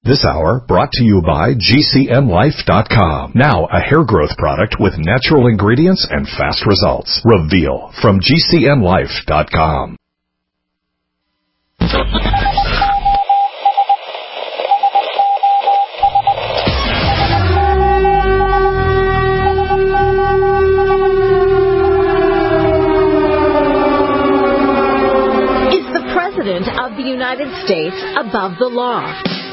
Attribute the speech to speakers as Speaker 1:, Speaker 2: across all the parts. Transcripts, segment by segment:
Speaker 1: This hour brought to you by GCNlife.com. Now a hair growth product with natural ingredients and fast results. Reveal from GCNlife.com.
Speaker 2: Is the President of the United States above the law?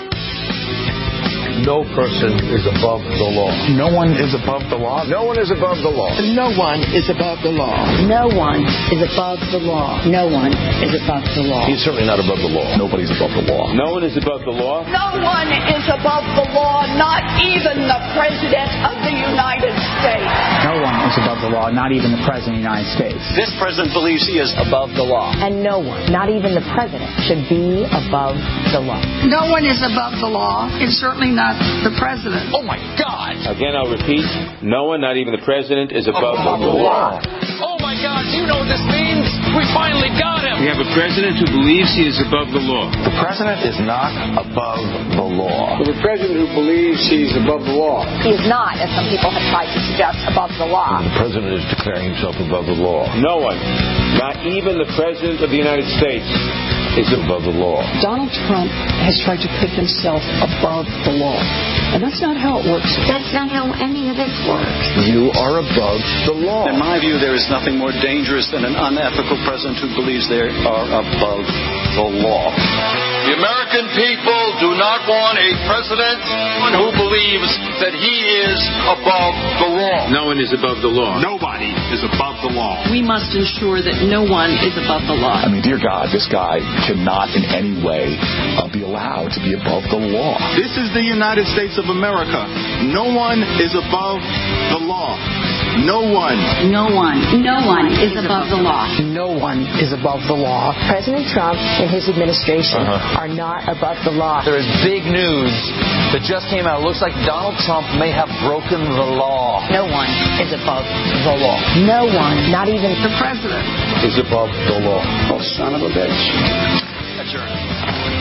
Speaker 3: No person is above the law.
Speaker 4: No one is above the law.
Speaker 3: No one is above the law.
Speaker 5: No one is above the law.
Speaker 6: No one is above the law. No one is above the law.
Speaker 3: He's certainly not above the law. Nobody's above the law.
Speaker 7: No one is above the law.
Speaker 8: No one is above the law, not even the President of the United States.
Speaker 4: No one is above the law, not even the President of the United States.
Speaker 7: This president believes he is above the law.
Speaker 6: And no one, not even the President, should be above the law.
Speaker 5: No one is above the law, and certainly not the President.
Speaker 7: Oh, my God. Again, I'll repeat. No one, not even the President, is above the law. Oh, my God. Do you know what this means? We finally got him. We have a president who believes he is above the law.
Speaker 3: The president is not above the law.
Speaker 7: The president who believes he's above the law.
Speaker 6: He is not, as some people have tried to suggest, above the law.
Speaker 3: The president is declaring himself above the law.
Speaker 7: No one, not even the President of the United States, is above the law.
Speaker 5: Donald Trump has tried to put himself above the law. And that's not how it works.
Speaker 6: That's not how any of this works.
Speaker 3: You are above the law.
Speaker 9: In my view, there is nothing more dangerous than an unethical president who believes they are above the law.
Speaker 10: The American people do not want a president who believes that he is above the law.
Speaker 7: No one is above the law.
Speaker 10: Nobody is above the law.
Speaker 5: We must ensure that no one is above the law.
Speaker 11: I mean, dear God, this guy cannot in any way be allowed to be above the law.
Speaker 10: This is the United States of America. No one is above the law. No one.
Speaker 6: No one. No one is above the law.
Speaker 5: No one is above the law.
Speaker 6: President Trump and his administration are not above the law.
Speaker 7: There is big news that just came out. It looks like Donald Trump may have broken the law.
Speaker 6: No one is above the law. No one, not even
Speaker 5: The President
Speaker 3: is above the law.
Speaker 9: Oh, son of a bitch.
Speaker 7: Adjourned.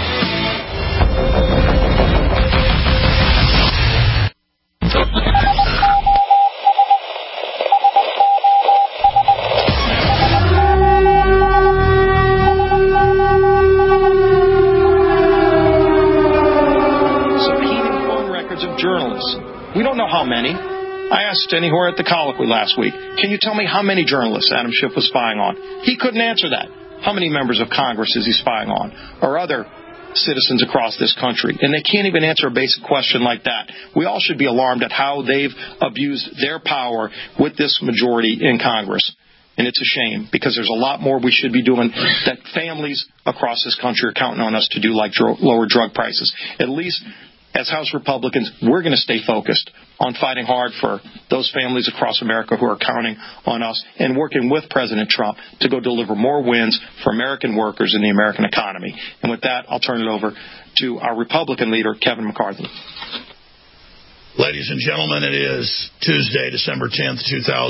Speaker 12: We don't know how many. I asked anywhere at the colloquy last week, can you tell me how many journalists Adam Schiff was spying on? He couldn't answer that. How many members of Congress is he spying on? Or other citizens across this country? And they can't even answer a basic question like that. We all should be alarmed at how they've abused their power with this majority in Congress. And it's a shame, because there's a lot more we should be doing that families across this country are counting on us to do, like lower drug prices. At least as House Republicans, we're going to stay focused on fighting hard for those families across America who are counting on us and working with President Trump to go deliver more wins for American workers and the American economy. And with that, I'll turn it over to our Republican leader, Kevin McCarthy.
Speaker 13: Ladies and gentlemen, it is Tuesday, December 10th,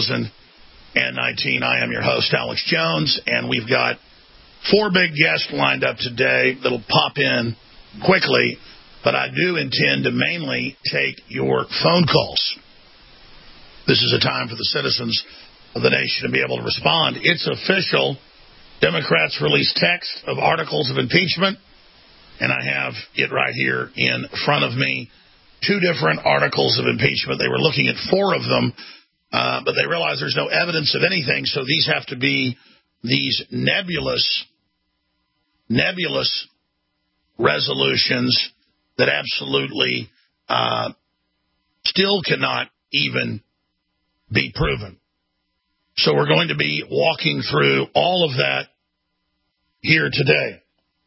Speaker 13: 2019. I am your host, Alex Jones, and we've got 4 big guests lined up today that'll pop in quickly. But I do intend to mainly take your phone calls. This is a time for the citizens of the nation to be able to respond. It's official. Democrats released text of articles of impeachment, and I have it right here in front of me. 2 different articles of impeachment. They were looking at 4 of them, but they realized there's no evidence of anything, so these have to be these nebulous resolutions that absolutely still cannot even be proven. So we're going to be walking through all of that here today.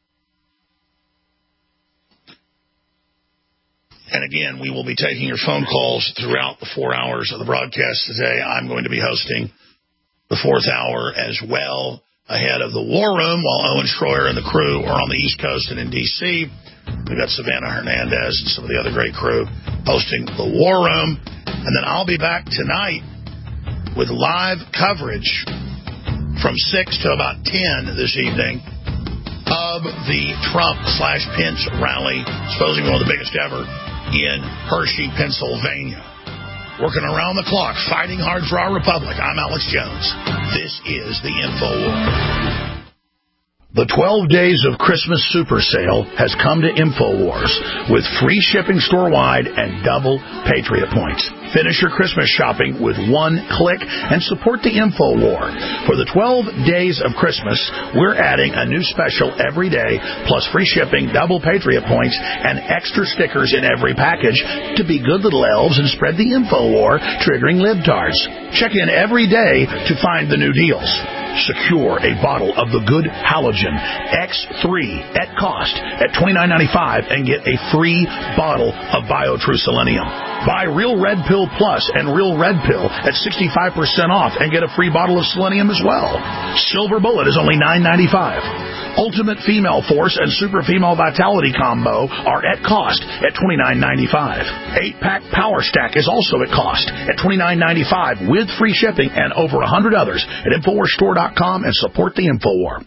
Speaker 13: And again, we will be taking your phone calls throughout the 4 hours of the broadcast today. I'm going to be hosting the 4th hour as well, ahead of the War Room, while Owen Schroyer and the crew are on the East Coast and in D.C. We've got Savannah Hernandez and some of the other great crew hosting the War Room. And then I'll be back tonight with live coverage from 6 to about 10 this evening of above the Trump/Pence rally, supposedly one of the biggest ever, in Hershey, Pennsylvania. Working around the clock, fighting hard for our republic. I'm Alex Jones. This is the InfoWars. The 12 Days of Christmas Super Sale has come to InfoWars with free shipping store-wide and double Patriot points. Finish your Christmas shopping with one click and support the InfoWar. For the 12 Days of Christmas, we're adding a new special every day, plus free shipping, double Patriot points, and extra stickers in every package to be good little elves and spread the InfoWar, triggering libtards. Check in every day to find the new deals. Secure a bottle of the good halogen X3 at cost at $29.95 and get a free bottle of BioTrue Selenium. Buy Real Red Pill Plus and Real Red Pill at 65% off and get a free bottle of Selenium as well. Silver Bullet is only $9.95. Ultimate Female Force and Super Female Vitality Combo are at cost at $29.95. 8-pack Power Stack is also at cost at $29.95 with free shipping and over 100 others at InfoWarsStore.com and support the InfoWar.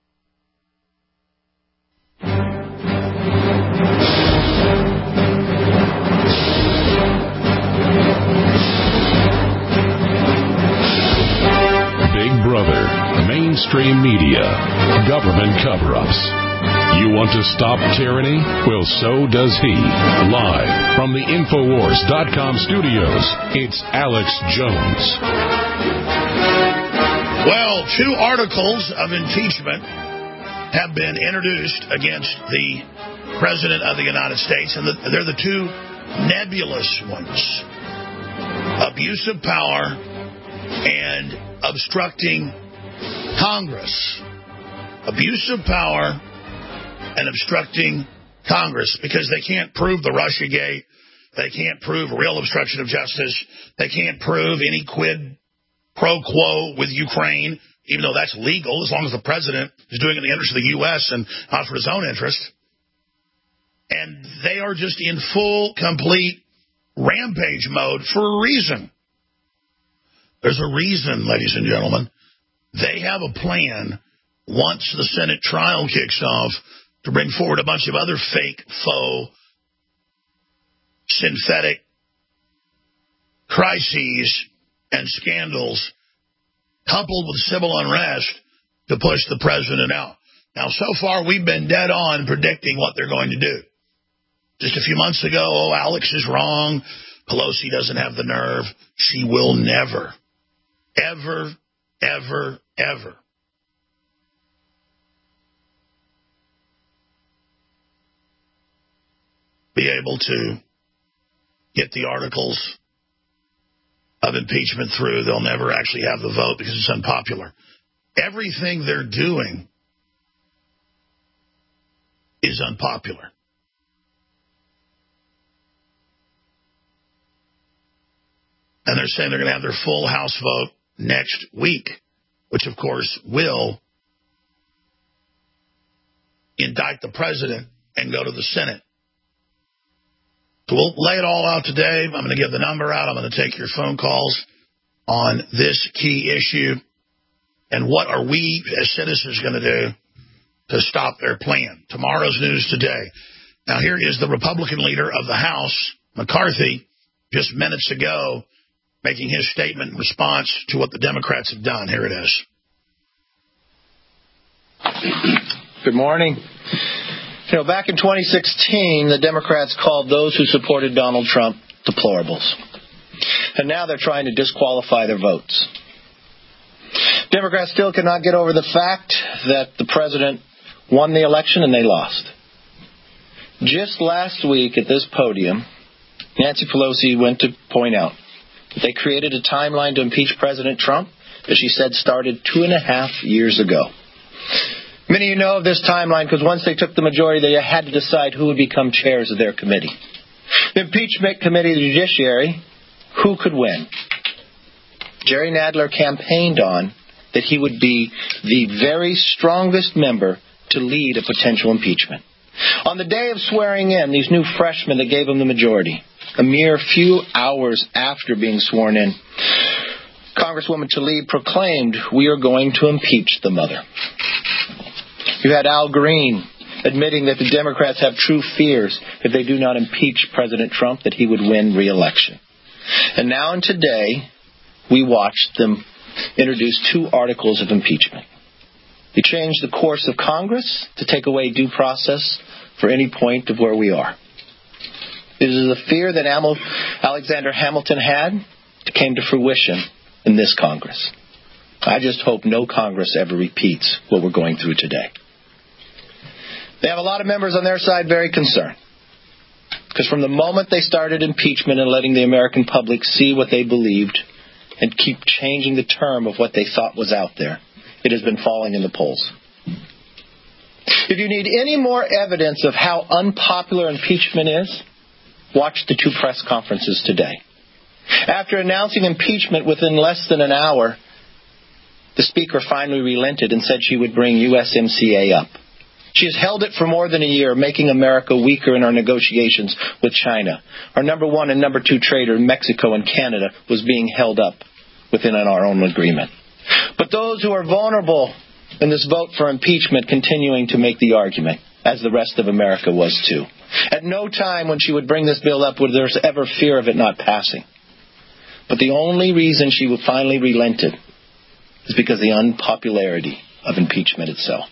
Speaker 1: Big Brother, mainstream media, government cover-ups. You want to stop tyranny? Well, so does he. Live from the Infowars.com studios, it's Alex Jones.
Speaker 13: Well, 2 articles of impeachment have been introduced against the President of the United States, and they're the 2 nebulous ones. Abuse of power and obstructing Congress. Abuse of power and obstructing Congress, because they can't prove the Russiagate. They can't prove real obstruction of justice. They can't prove any quid pro quo with Ukraine, even though that's legal as long as the president is doing it in the interest of the U.S. and not for his own interest. And they are just in full, complete rampage mode for a reason. There's a reason, ladies and gentlemen. They have a plan once the Senate trial kicks off to bring forward a bunch of other fake, faux, synthetic crises and scandals coupled with civil unrest to push the president out. Now, so far, we've been dead on predicting what they're going to do. Just a few months ago, Alex is wrong. Pelosi doesn't have the nerve. She will never, ever, ever, ever be able to get the articles of impeachment through. They'll never actually have the vote because it's unpopular. Everything they're doing is unpopular. And they're saying they're going to have their full House vote next week, which, of course, will indict the president and go to the Senate. So we'll lay it all out today. I'm going to give the number out. I'm going to take your phone calls on this key issue. And what are we as citizens going to do to stop their plan? Tomorrow's news today. Now, here is the Republican leader of the House, McCarthy, just minutes ago, making his statement in response to what the Democrats have done. Here it is.
Speaker 14: Good morning. You know, back in 2016, the Democrats called those who supported Donald Trump deplorables. And now they're trying to disqualify their votes. Democrats still cannot get over the fact that the president won the election and they lost. Just last week at this podium, Nancy Pelosi went to point out that they created a timeline to impeach President Trump that she said started 2.5 years ago. Many of you know of this timeline because once they took the majority, they had to decide who would become chairs of their committee. The impeachment committee of the judiciary, who could win? Jerry Nadler campaigned on that he would be the very strongest member to lead a potential impeachment. On the day of swearing in, these new freshmen that gave him the majority, a mere few hours after being sworn in, Congresswoman Tlaib proclaimed, "We are going to impeach the mother." You had Al Green admitting that the Democrats have true fears if they do not impeach President Trump that he would win re-election. And now and today, we watched them introduce 2 articles of impeachment. You change the course of Congress to take away due process for any point of where we are. It is the fear that Alexander Hamilton had that came to fruition in this Congress. I just hope no Congress ever repeats what we're going through today. They have a lot of members on their side very concerned. Because from the moment they started impeachment and letting the American public see what they believed and keep changing the term of what they thought was out there, it has been falling in the polls. If you need any more evidence of how unpopular impeachment is, watch the 2 press conferences today. After announcing impeachment within less than an hour, the Speaker finally relented and said she would bring USMCA up. She has held it for more than a year, making America weaker in our negotiations with China. Our number 1 and number 2 trader, Mexico and Canada, was being held up within our own agreement. But those who are vulnerable in this vote for impeachment continuing to make the argument, as the rest of America was too. At no time when she would bring this bill up would there ever fear of it not passing. But the only reason she would finally relented is because of the unpopularity of impeachment itself.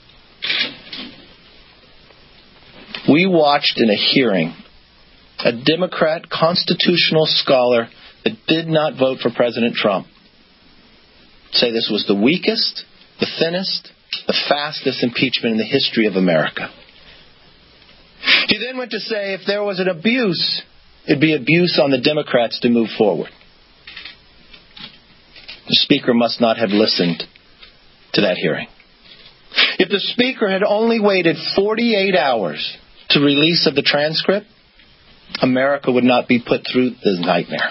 Speaker 14: We watched in a hearing a Democrat constitutional scholar that did not vote for President Trump say this was the weakest, the thinnest, the fastest impeachment in the history of America. He then went to say if there was an abuse, it'd be abuse on the Democrats to move forward. The Speaker must not have listened to that hearing. If the Speaker had only waited 48 hours to release of the transcript, America would not be put through this nightmare.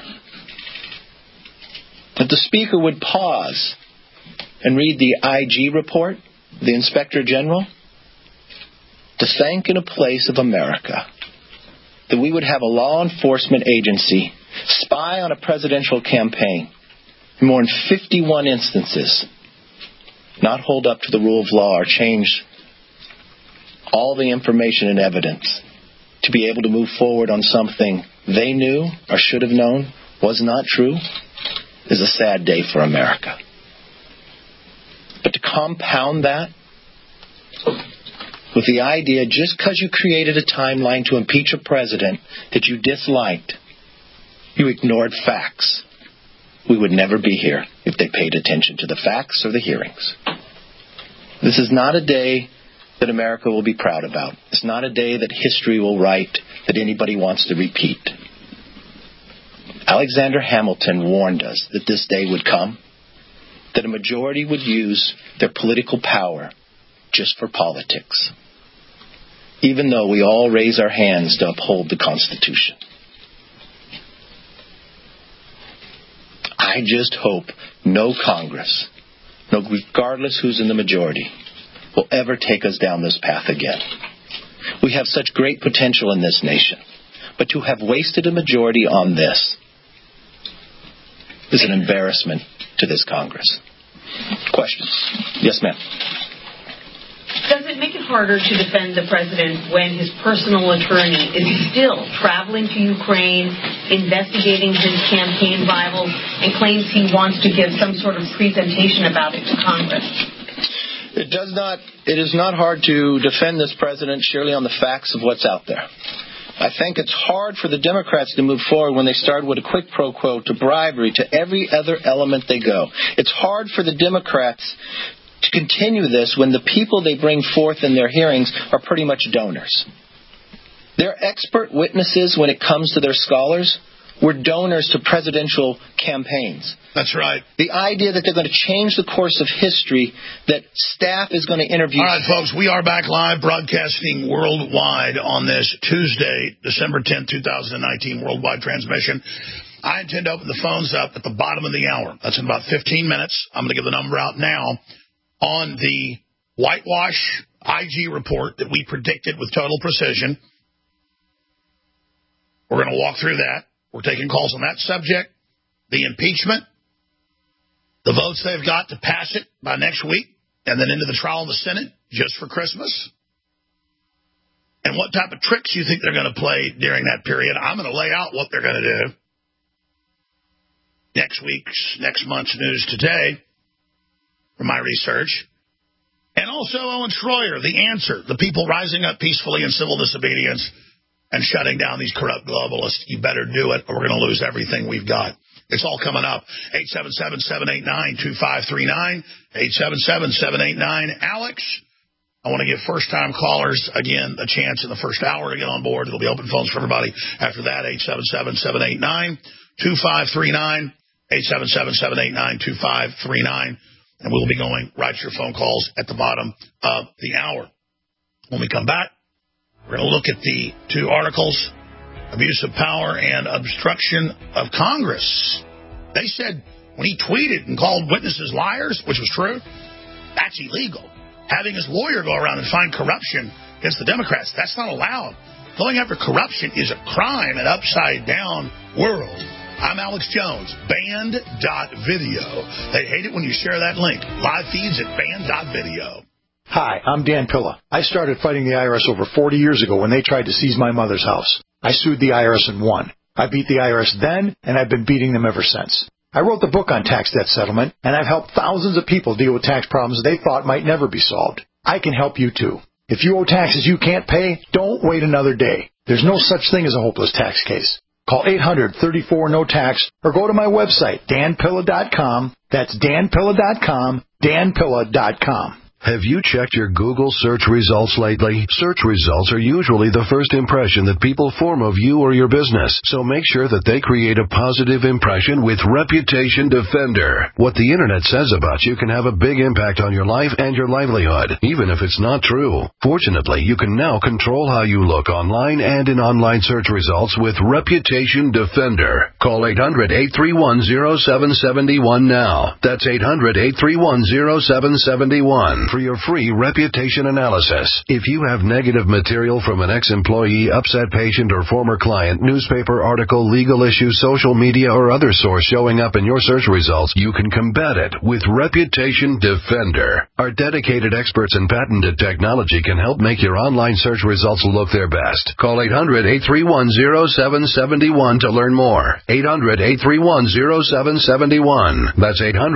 Speaker 14: If the Speaker would pause and read the IG report, the Inspector General, to thank in a place of America that we would have a law enforcement agency spy on a presidential campaign in more than 51 instances, not hold up to the rule of law or change all the information and evidence to be able to move forward on something they knew or should have known was not true, is a sad day for America. But to compound that with the idea just because you created a timeline to impeach a president that you disliked, you ignored facts. We would never be here if they paid attention to the facts or the hearings. This is not a day that America will be proud about. It's not a day that history will write that anybody wants to repeat. Alexander Hamilton warned us that this day would come, that a majority would use their political power just for politics, even though we all raise our hands to uphold the Constitution. I just hope no Congress, regardless who's in the majority, will ever take us down this path again. We have such great potential in this nation, but to have wasted a majority on this is an embarrassment to this Congress. Questions? Yes, ma'am.
Speaker 15: Does it make it harder to defend the president when his personal attorney is still traveling to Ukraine, investigating his campaign rivals, and claims he wants to give some sort of presentation about it to Congress?
Speaker 14: It is not hard to defend this president, surely, on the facts of what's out there. I think it's hard for the Democrats to move forward when they start with a quid pro quo to bribery to every other element they go. It's hard for the Democrats to continue this when the people they bring forth in their hearings are pretty much donors. They're expert witnesses when it comes to their scholars. We're donors to presidential campaigns.
Speaker 13: That's right.
Speaker 14: The idea that they're going to change the course of history, that staff is going to interview...
Speaker 13: All right, folks, we are back live broadcasting worldwide on this Tuesday, December 10th, 2019, worldwide transmission. I intend to open the phones up at the bottom of the hour. That's in about 15 minutes. I'm going to give the number out now on the whitewash IG report that we predicted with total precision. We're going to walk through that. We're taking calls on that subject, the impeachment, the votes they've got to pass it by next week, and then into the trial in the Senate just for Christmas? And what type of tricks you think they're going to play during that period? I'm going to lay out what they're going to do. Next month's news today, from my research. And also Owen Schroyer, The Answer, the people rising up peacefully in civil disobedience and shutting down these corrupt globalists. You better do it or we're going to lose everything we've got. It's all coming up. 877-789-2539, 877-789-ALEX. I want to give first-time callers, again, a chance in the first hour to get on board. It'll be open phones for everybody. After that, 877-789-2539, 877-789-2539. And we'll be going right to your phone calls at the bottom of the hour. When we come back, we're going to look at the two articles, abuse of power and obstruction of Congress. They said when he tweeted and called witnesses liars, which was true, that's illegal. Having his lawyer go around and find corruption against the Democrats, that's not allowed. Going after corruption is a crime, an upside-down world. I'm Alex Jones, band.video. They hate it when you share that link. Live feeds at band.video.
Speaker 16: Hi, I'm Dan Pilla. I started fighting the IRS over 40 years ago when they tried to seize my mother's house. I sued the IRS and won. I beat the IRS then, and I've been beating them ever since. I wrote the book on tax debt settlement, and I've helped thousands of people deal with tax problems they thought might never be solved. I can help you, too. If you owe taxes you can't pay, don't wait another day. There's no such thing as a hopeless tax case. Call 800-34-NO-TAX or go to my website, danpilla.com. That's danpilla.com, danpilla.com.
Speaker 17: Have you checked your Google search results lately? Search results are usually the first impression that people form of you or your business. So make sure that they create a positive impression with Reputation Defender. What the internet says about you can have a big impact on your life and your livelihood, even if it's not true. Fortunately, you can now control how you look online and in online search results with Reputation Defender. Call 800-831-0771 now. That's 800-831-0771. For your free reputation analysis. If you have negative material from an ex-employee, upset patient, or former client, newspaper article, legal issue, social media, or other source showing up in your search results, you can combat it with Reputation Defender. Our dedicated experts in patented technology can help make your online search results look their best. Call 800-831-0771 to learn more. 800-831-0771. That's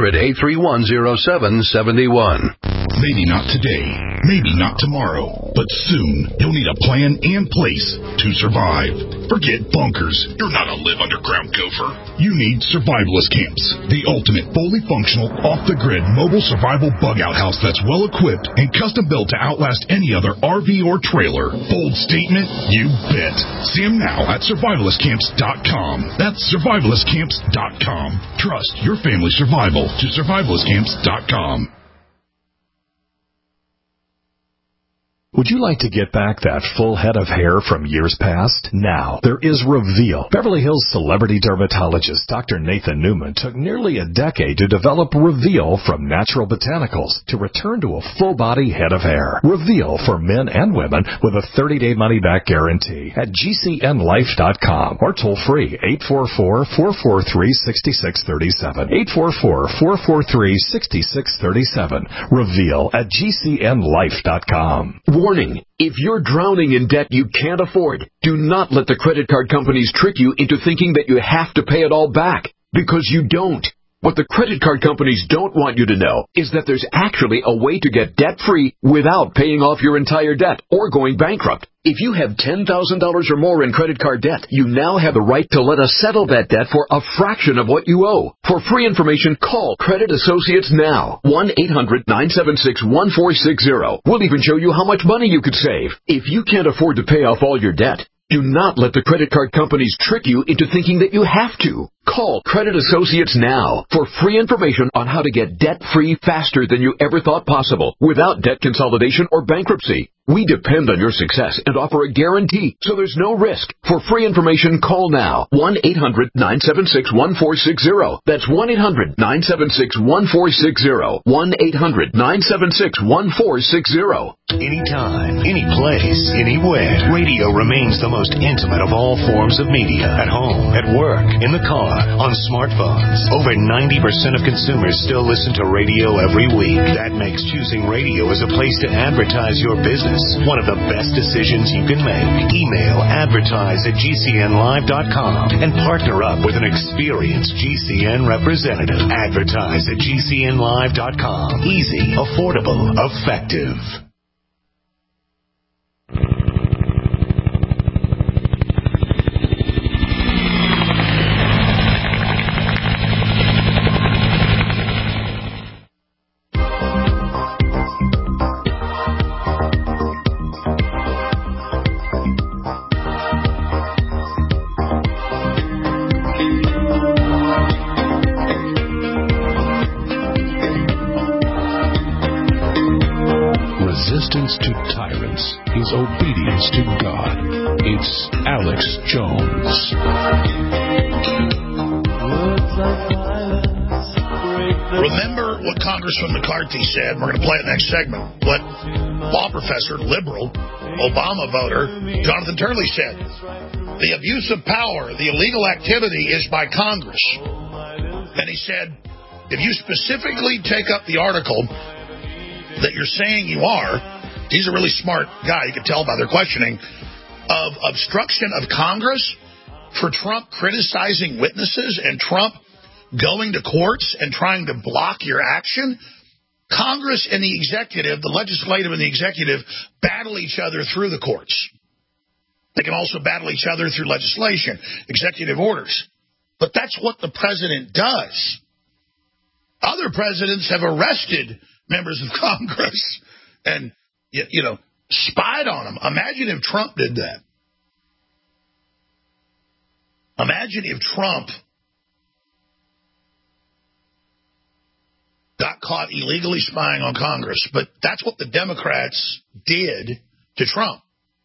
Speaker 17: 800-831-0771.
Speaker 18: Maybe not today, maybe not tomorrow, but soon you'll need a plan in place to survive. Forget bunkers. You're not a live underground gopher. You need survivalist camps, the ultimate fully functional, off-the-grid mobile survival bug-out house that's well-equipped and custom-built to outlast any other RV or trailer. Bold statement? You bet. See them now at survivalistcamps.com. That's survivalistcamps.com. Trust your family's survival to survivalistcamps.com.
Speaker 19: Would you like to get back that full head of hair from years past? Now, there is Reveal. Beverly Hills celebrity dermatologist Dr. Nathan Newman took nearly a decade to develop Reveal from natural botanicals to return to a full-body head of hair. Reveal for men and women with a 30-day money-back guarantee at GCNlife.com or toll-free 844-443-6637. 844-443-6637. Reveal at GCNlife.com.
Speaker 20: Warning, if you're drowning in debt you can't afford, do not let the credit card companies trick you into thinking that you have to pay it all back, because you don't. What the credit card companies don't want you to know is that there's actually a way to get debt-free without paying off your entire debt or going bankrupt. If you have $10,000 or more in credit card debt, you now have the right to let us settle that debt for a fraction of what you owe. For free information, call Credit Associates now. 1-800-976-1460. We'll even show you how much money you could save. If you can't afford to pay off all your debt, do not let the credit card companies trick you into thinking that you have to. Call Credit Associates now for free information on how to get debt-free faster than you ever thought possible without debt consolidation or bankruptcy. We depend on your success and offer a guarantee, so there's no risk. For free information, call now. 1-800-976-1460. That's 1-800-976-1460. 1-800-976-1460.
Speaker 21: Anytime, any place, anywhere. Radio remains the most intimate of all forms of media. At home, at work, in the car, on smartphones. Over 90% of consumers still listen to radio every week. That makes choosing radio as a place to advertise your business one of the best decisions you can make. Email advertise@gcnlive.com and partner up with an experienced GCN representative. Advertise@gcnlive.com. Easy, affordable, effective. Resistance to tyrants is obedience to God. It's Alex Jones.
Speaker 13: Remember what Congressman McCarthy said. We're going to play it next segment. What law professor, liberal, Obama voter, Jonathan Turley said. The abuse of power, the illegal activity is by Congress. And he said, if you specifically take up the article that you're saying you are, he's a really smart guy, you can tell by their questioning, of obstruction of Congress for Trump criticizing witnesses and Trump going to courts and trying to block your action. Congress and the executive, the legislative and the executive, battle each other through the courts. They can also battle each other through legislation, executive orders. But that's what the president does. Other presidents have arrested members of Congress and, spied on them. Imagine if Trump did that. Imagine if Trump got caught illegally spying on Congress. But that's what the Democrats did to Trump.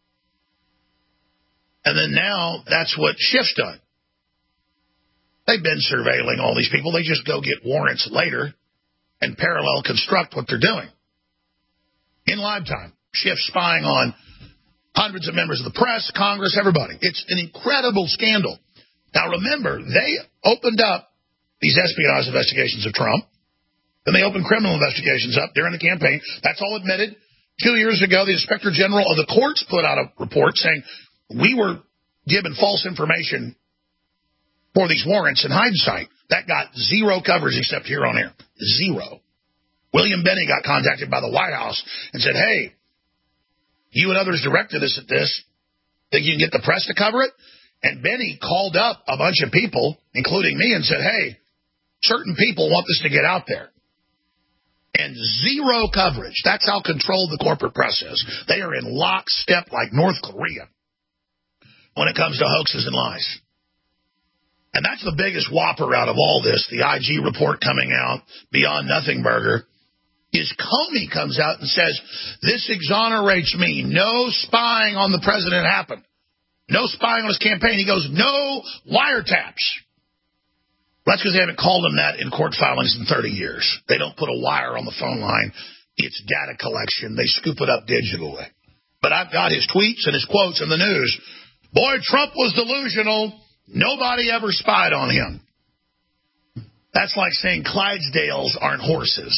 Speaker 13: And then now that's what Schiff's done. They've been surveilling all these people. They just go get warrants later and parallel construct what they're doing. In live time, Schiff spying on hundreds of members of the press, Congress, everybody. It's an incredible scandal. Now, remember, they opened up these espionage investigations of Trump. Then they opened criminal investigations up during the campaign. That's all admitted. 2 years ago, the Inspector General of the courts put out a report saying we were given false information for these warrants in hindsight. That got zero coverage except here on air. Zero. William Benny got contacted by the White House and said, hey, you and others directed us at this. Think you can get the press to cover it? And Benny called up a bunch of people, including me, and said, hey, certain people want this to get out there. And zero coverage. That's how controlled the corporate press is. They are in lockstep like North Korea when it comes to hoaxes and lies. And that's the biggest whopper out of all this, the IG report coming out, Beyond Nothing Burger, is Comey comes out and says, this exonerates me. No spying on the president happened. No spying on his campaign. He goes, no wiretaps. That's because they haven't called him that in court filings in 30 years. They don't put a wire on the phone line. It's data collection. They scoop it up digitally. But I've got his tweets and his quotes in the news. Boy, Trump was delusional. Nobody ever spied on him. That's like saying Clydesdales aren't horses.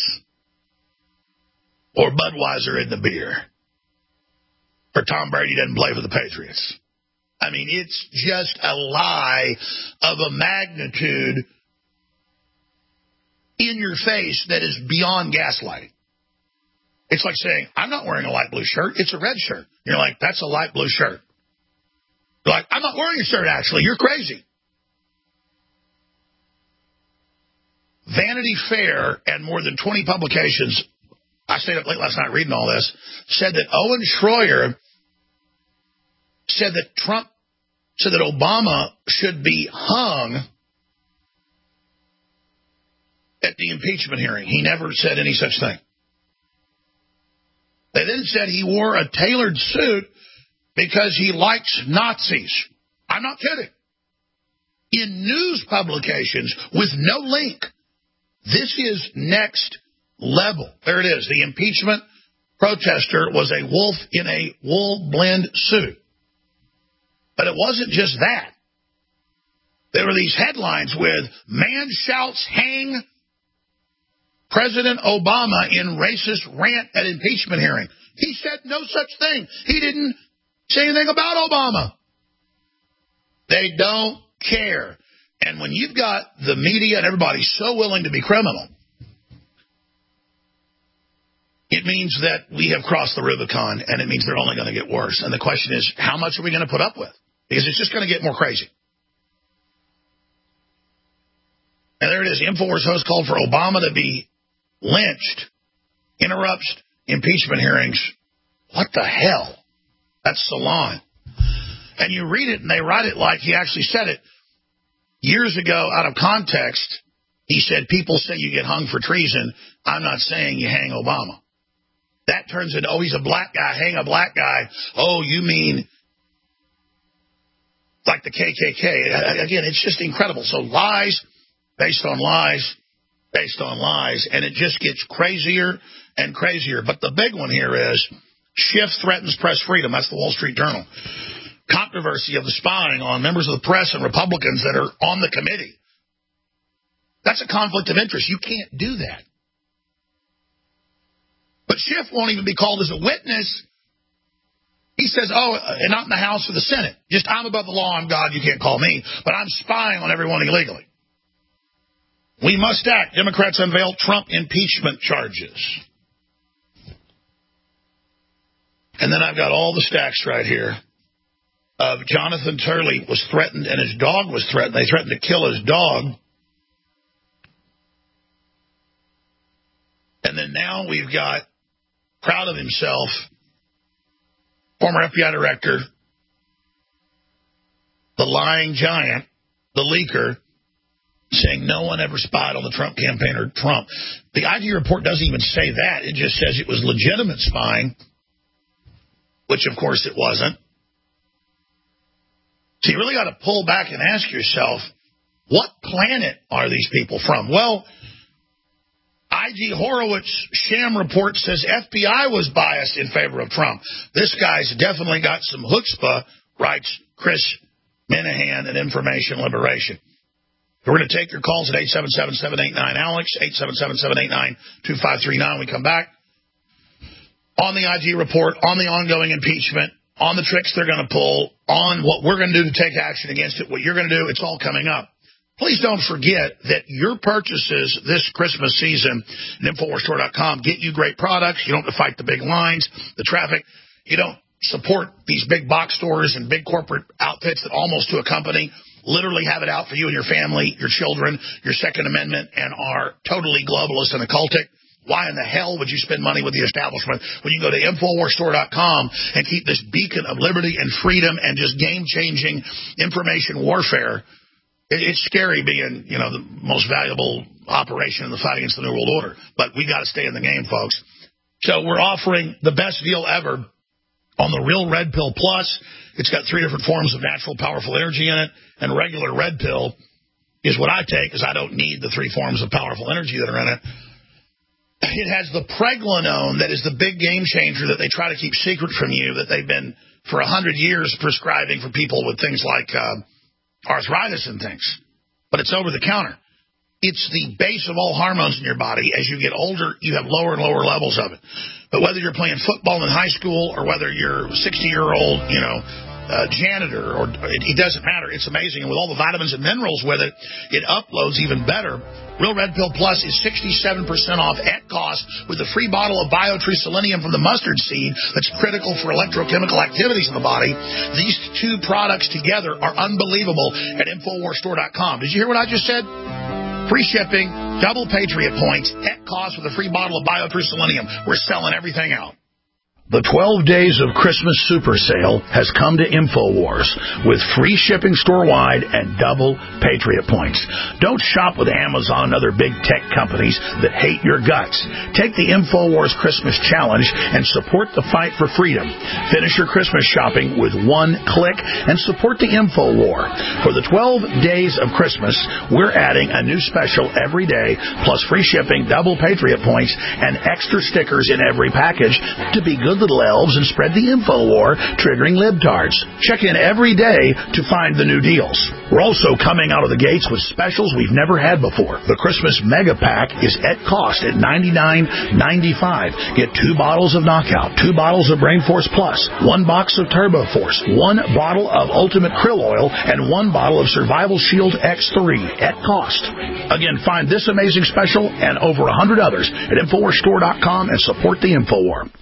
Speaker 13: Or Budweiser in the beer. Or Tom Brady doesn't play for the Patriots. I mean, it's just a lie of a magnitude in your face that is beyond gaslighting. It's like saying, I'm not wearing a light blue shirt. It's a red shirt. You're like, that's a light blue shirt. You're like, I'm not wearing a shirt, actually. You're crazy. Vanity Fair and more than 20 publications, I stayed up late last night reading all this, said that Owen Schroyer said that Trump said that Obama should be hung at the impeachment hearing. He never said any such thing. They then said he wore a tailored suit because he likes Nazis. I'm not kidding. In news publications with no link. This is next level. There it is. The impeachment protester was a wolf in a wool blend suit. But it wasn't just that. There were these headlines with, man shouts hang President Obama in racist rant at impeachment hearing. He said no such thing. He didn't say anything about Obama. They don't care. And when you've got the media and everybody so willing to be criminal, it means that we have crossed the Rubicon, and it means they're only going to get worse. And the question is, how much are we going to put up with? Because it's just going to get more crazy. And there it is. InfoWars host called for Obama to be lynched, interrupts impeachment hearings. What the hell? That's Salon. And you read it, and they write it like he actually said it. Years ago, out of context, he said, people say you get hung for treason. I'm not saying you hang Obama. That turns into, oh, he's a black guy, hang a black guy. Oh, you mean like the KKK. Again, it's just incredible. So lies based on lies based on lies, and it just gets crazier and crazier. But the big one here is Schiff threatens press freedom. That's the Wall Street Journal. Controversy of the spying on members of the press and Republicans that are on the committee. That's a conflict of interest. You can't do that. But Schiff won't even be called as a witness. He says, oh, and not in the House or the Senate. Just, I'm above the law, I'm God, you can't call me. But I'm spying on everyone illegally. We must act. Democrats unveil Trump impeachment charges. And then I've got all the stacks right here of Jonathan Turley was threatened and his dog was threatened. They threatened to kill his dog. And then now we've got, proud of himself, former FBI director, the lying giant, the leaker, saying no one ever spied on the Trump campaign or Trump. The IG report doesn't even say that. It just says it was legitimate spying, which, of course, it wasn't. So you really got to pull back and ask yourself, what planet are these people from? Well, IG Horowitz sham report says FBI was biased in favor of Trump. This guy's definitely got some chutzpah, writes Chris Minahan at Information Liberation. We're going to take your calls at 877-789-ALEX, 877-789-2539. We come back. On the IG report, on the ongoing impeachment, on the tricks they're going to pull, on what we're going to do to take action against it, what you're going to do, it's all coming up. Please don't forget that your purchases this Christmas season at InfoWarsStore.com get you great products. You don't have to fight the big lines, the traffic. You don't support these big box stores and big corporate outfits that almost to a company literally have it out for you and your family, your children, your Second Amendment, and are totally globalist and occultic. Why in the hell would you spend money with the establishment when you go to InfoWarsStore.com and keep this beacon of liberty and freedom and just game-changing information warfare? It's scary being, the most valuable operation in the fight against the New World Order. But we got to stay in the game, folks. So we're offering the best deal ever on the Real Red Pill Plus. It's got 3 different forms of natural, powerful energy in it. And regular red pill is what I take, because I don't need the 3 forms of powerful energy that are in it. It has the pregnenolone that is the big game changer that they try to keep secret from you, that they've been for 100 years prescribing for people with things like arthritis and things. But it's over the counter. It's the base of all hormones in your body. As you get older, you have lower and lower levels of it. But whether you're playing football in high school or whether you're a 60-year-old, janitor, or it doesn't matter. It's amazing. And with all the vitamins and minerals with it, it uploads even better. Real Red Pill Plus is 67% off at cost with a free bottle of BioTrue Selenium from the mustard seed that's critical for electrochemical activities in the body. These 2 products together are unbelievable at InfoWarsStore.com. Did you hear what I just said? Free shipping, double Patriot points, at cost with a free bottle of BioTrue Selenium. We're selling everything out. The 12 Days of Christmas Super Sale has come to InfoWars with free shipping store-wide and double Patriot points. Don't shop with Amazon and other big tech companies that hate your guts. Take the InfoWars Christmas Challenge and support the fight for freedom. Finish your Christmas shopping with one click and support the InfoWar. For the 12 Days of Christmas, we're adding a new special every day, plus free shipping, double Patriot points, and extra stickers in every package to be good little elves and spread the info war, triggering libtards. Check in every day to find the new deals. We're also coming out of the gates with specials we've never had before. The Christmas Mega Pack is at cost at $99.95. Get 2 bottles of Knockout, 2 bottles of Brain Force Plus, 1 box of Turbo Force, 1 bottle of Ultimate Krill Oil, and 1 bottle of Survival Shield X3 at cost. Again, find this amazing special and over 100 others at InfoWarsStore.com and support the InfoWar.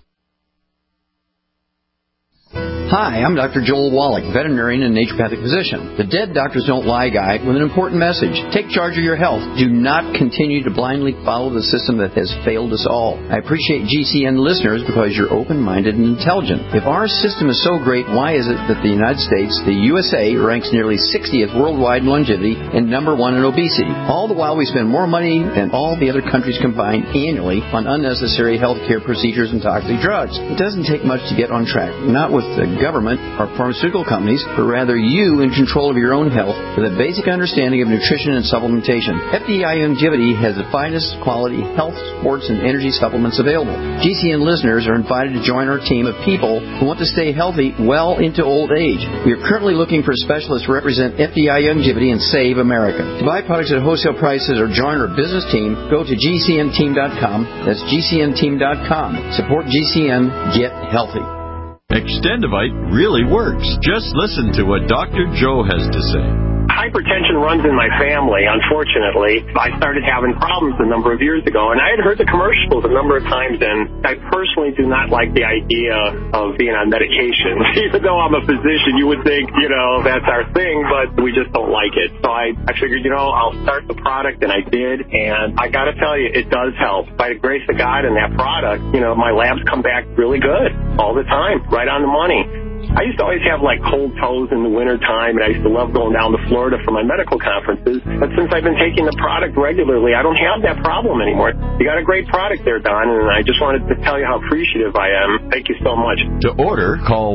Speaker 2: Hi, I'm Dr. Joel Wallach, veterinarian and naturopathic physician. The Dead Doctors Don't Lie guy with an important message. Take charge of your health. Do not continue to blindly follow the system that has failed us all. I appreciate GCN listeners because you're open-minded and intelligent. If our system is so great, why is it that the United States, the USA, ranks nearly 60th worldwide in longevity and number 1 in obesity? All the while we spend more money than all the other countries combined annually on unnecessary healthcare procedures and toxic drugs. It doesn't take much to get on track. Not with the government or pharmaceutical companies, but rather you in control of your own health with a basic understanding of nutrition and supplementation. FDI Longevity has the finest quality health, sports, and energy supplements available. GCN listeners are invited to join our team of people who want to stay healthy well into old age. We are currently looking for specialists to represent FDI Longevity and Save America. To buy products at wholesale prices or join our business team, go to GCNteam.com. That's GCNteam.com. Support GCN. Get healthy.
Speaker 22: Extendivite really works. Just listen to what Dr. Joe has to say.
Speaker 23: Hypertension runs in my family, unfortunately. I started having problems a number of years ago, and I had heard the commercials a number of times, and I personally do not like the idea of being on medication. Even though I'm a physician, you would think, that's our thing, but we just don't like it. So I figured, I'll start the product, and I did, and I got to tell you, it does help. By the grace of God and that product, my labs come back really good all the time, right on the money. I used to always have cold toes in the winter time, and I used to love going down to Florida for my medical conferences. But since I've been taking the product regularly, I don't have that problem anymore. You got a great product there, Don, and I just wanted to tell you how appreciative I am. Thank you so much.
Speaker 22: To order, call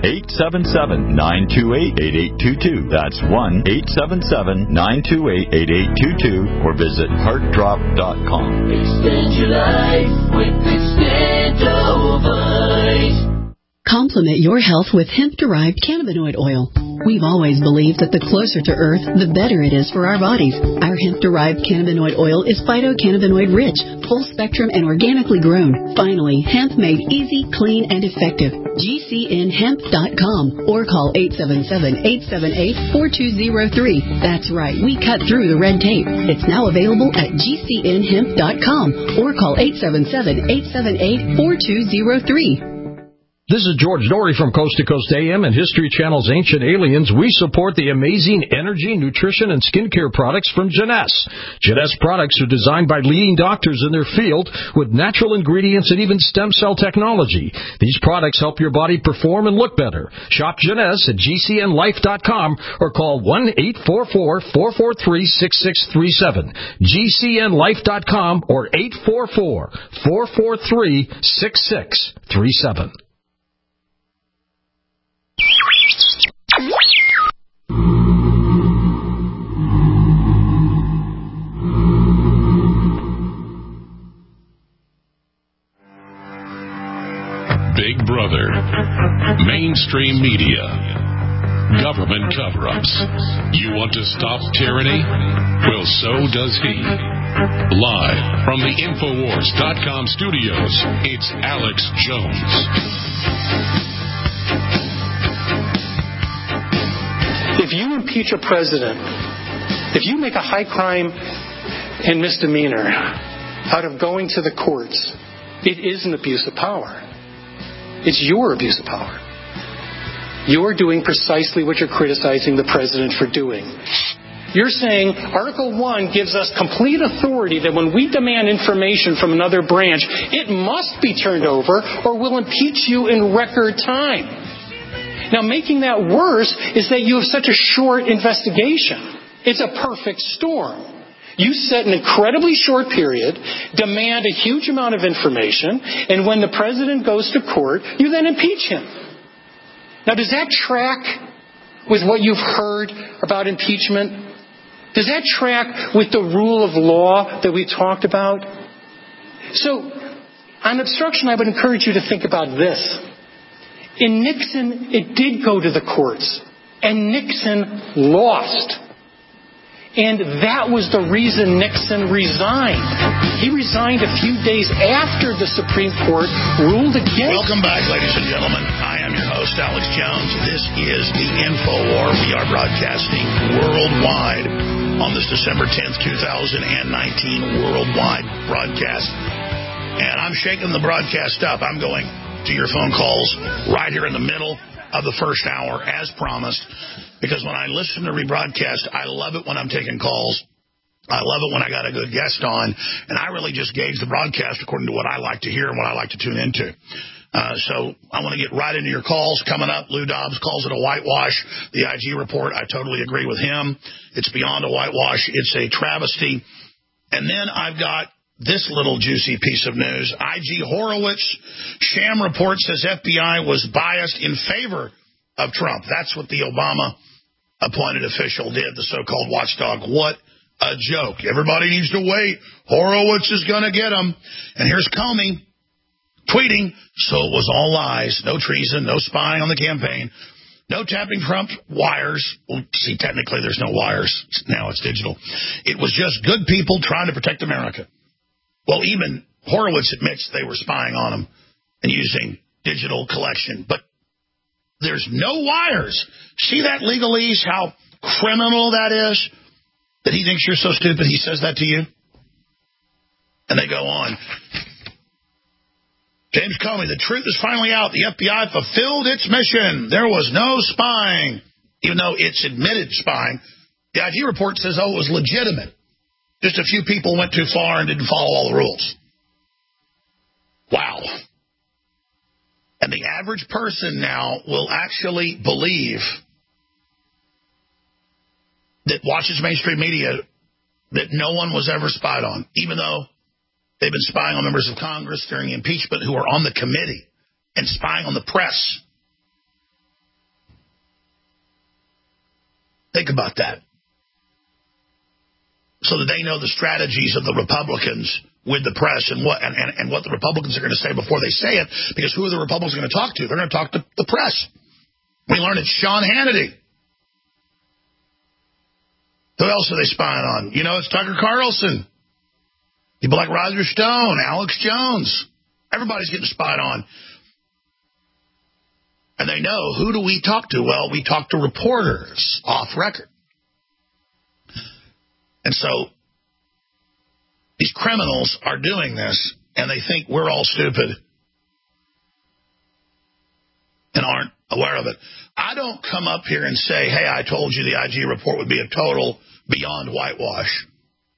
Speaker 22: 1-877-928-8822. That's 1-877-928-8822, or visit heartdrop.com.
Speaker 24: Extend your life with Extendovite.
Speaker 25: Complement your health with hemp-derived cannabinoid oil. We've always believed that the closer to Earth, the better it is for our bodies. Our hemp-derived cannabinoid oil is phytocannabinoid-rich, full-spectrum, and organically grown. Finally, hemp made easy, clean, and effective. GCNhemp.com or call 877-878-4203. That's right, we cut through the red tape. It's now available at GCNhemp.com or call 877-878-4203.
Speaker 26: This is George Norrie from Coast to Coast AM and History Channel's Ancient Aliens. We support the amazing energy, nutrition, and skincare products from Jeunesse. Jeunesse products are designed by leading doctors in their field with natural ingredients and even stem cell technology. These products help your body perform and look better. Shop Jeunesse at GCNlife.com or call 1-844-443-6637. GCNlife.com or 844-443-6637.
Speaker 1: Big Brother, mainstream media, government cover-ups. You want to stop tyranny? Well, so does he. Live from the Infowars.com studios, it's Alex Jones.
Speaker 27: If you impeach a president, if you make a high crime and misdemeanor out of going to the courts, it is an abuse of power. It's your abuse of power. You're doing precisely what you're criticizing the president for doing. You're saying Article 1 gives us complete authority that when we demand information from another branch, it must be turned over or we'll impeach you in record time. Now, making that worse is that you have such a short investigation. It's a perfect storm. You set an incredibly short period, demand a huge amount of information, and when the president goes to court, you then impeach him. Now, does that track with what you've heard about impeachment? Does that track with the rule of law that we talked about? So, on obstruction, I would encourage you to think about this. In Nixon, it did go to the courts, and Nixon lost. And that was the reason Nixon resigned. He resigned a few days after the Supreme Court ruled against...
Speaker 13: Welcome back, ladies and gentlemen. I am your host, Alex Jones. This is the InfoWar. We are broadcasting worldwide on this December 10th, 2019 worldwide broadcast. And I'm shaking the broadcast up. I'm going to your phone calls right here in the middle of the first hour, as promised. Because when I listen to rebroadcast, I love it when I'm taking calls. I love it when I got a good guest on. And I really just gauge the broadcast according to what I like to hear and what I like to tune into. So I want to get right into your calls. Coming up, Lou Dobbs calls it a whitewash. The IG report, I totally agree with him. It's beyond a whitewash. It's a travesty. And then I've got this little juicy piece of news. IG Horowitz sham report says FBI was biased in favor of Trump. That's what the Obama-appointed official did, the so-called watchdog. What a joke. Everybody needs to wait. Horowitz is going to get him. And here's Comey tweeting, so it was all lies. No treason, no spying on the campaign, no tapping Trump wires. Well, see, technically there's no wires. Now it's digital. It was just good people trying to protect America. Well, even Horowitz admits they were spying on him and using digital collection. But there's no wires. See that legalese, how criminal that is? That he thinks you're so stupid he says that to you? And they go on. James Comey, the truth is finally out. The FBI fulfilled its mission. There was no spying. Even though it's admitted spying, the IG report says, oh, it was legitimate. Just a few people went too far and didn't follow all the rules. Wow. And the average person now will actually believe that watches mainstream media that no one was ever spied on, even though they've been spying on members of Congress during impeachment who are on the committee and spying on the press. Think about that. So that they know the strategies of the Republicans with the press and what the Republicans are going to say before they say it, because who are the Republicans going to talk to? They're going to talk to the press. We learned it's Sean Hannity. Who else are they spying on? You know, it's Tucker Carlson. People like Roger Stone, Alex Jones. Everybody's getting spied on. And they know, who do we talk to? Well, we talk to reporters off record. And so these criminals are doing this, and they think we're all stupid and aren't aware of it. I don't come up here and say, hey, I told you the IG report would be a total beyond whitewash,